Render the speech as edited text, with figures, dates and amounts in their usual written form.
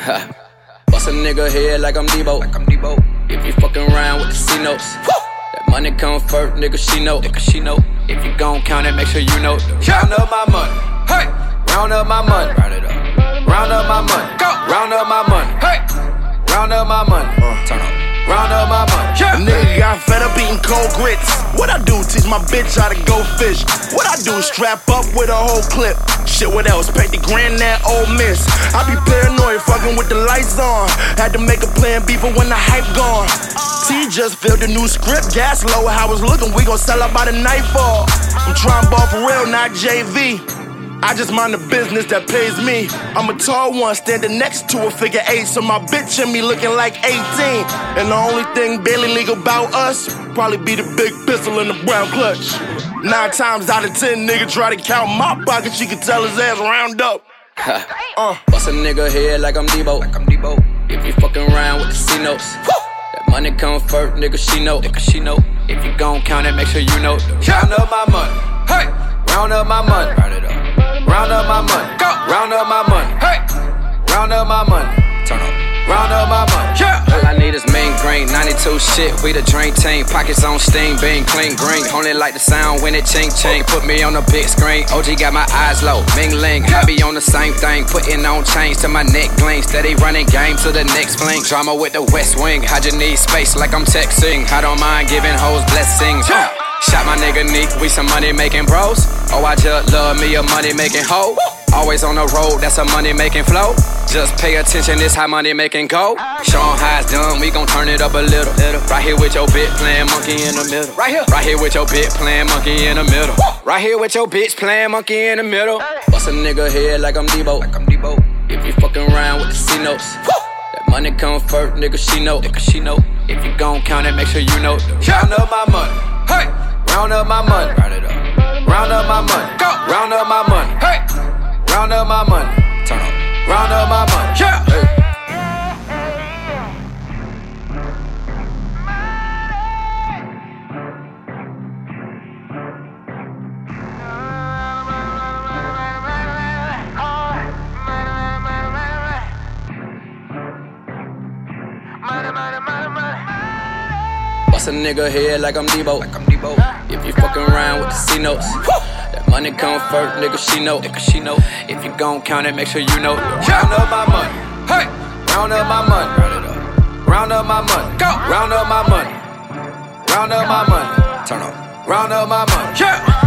Bust a nigga head like I'm Debo. If you fucking around with the C-notes, that money come first, nigga, she know. If you gon' count it, make sure you know. Round up my money, hey. Round up my money, round it up. Round up my money, go. Round up my money, hey. Round up my money, turn up. Round up my money. A nigga got fed up eating cold grits. What I do? Teach my bitch how to go fish. What I do? Strap up with a whole clip. Shit, what else? Paid the grand that Ole Miss. I be paranoid, fucking with the lights on. Had to make a plan B for when the hype gone. T just filled the new script. Gas low, how it's looking, we gon' sell out by the nightfall. I'm trying ball for real, not JV. I just mind the business that pays me. I'm a tall one, standing next to a figure 8, so my bitch and me looking like 18. And the only thing barely legal about us probably be the big pistol in the brown clutch. 9 times out of 10, nigga try to count my pockets, you can tell his ass round up. Bust a nigga head like I'm Debo. If you fucking around with the C-notes, that money come first, nigga, she know. If you gon' count it, make sure you know. Round up my money, hey. Round up my money, round it up. Round up my money, go. Round up my money, hey. Round up my money, turn up. Round up my money, yeah. All I need is mean green, 92 shit, we the drink team. Pockets on steam, being clean green. Only like the sound when it ching ching. Put me on the big screen, OG got my eyes low. Ming ling, I be on the same thing. Putting on chains to my neck gleam. Steady running game to the next fling. Drama with the West Wing, I just need space like I'm texting. I don't mind giving hoes blessings. Shot my nigga Neek, we some money making bros. Oh, I just love me a money making hoe. Always on the road, that's a money making flow. Just pay attention, this how money making go. Show 'em how it's done, we gon' turn it up a little. Right here with your bitch playing monkey in the middle. Right here with your bitch playing monkey in the middle. Right here with your bitch playing monkey in the middle. Bust a nigga head like I'm Debo. If you fucking around with the C-notes, that money come first, nigga, she know. If you gon' count it, make sure you know. Round up my money, hey. Round up my money, round it up. Round up my money, go. Round up my money, hey. Round up my money, turn up. Round up my money, yeah. Hey. Bust a nigga head like I'm Debo. If you fucking around with the C-notes, that money come first, nigga, she know. If you gon' count it, make sure you know. Round up my money, hey. Round up my money, round it up. Round up my money, go. Round up my money. Round up my money, turn up. Round up my money, yeah.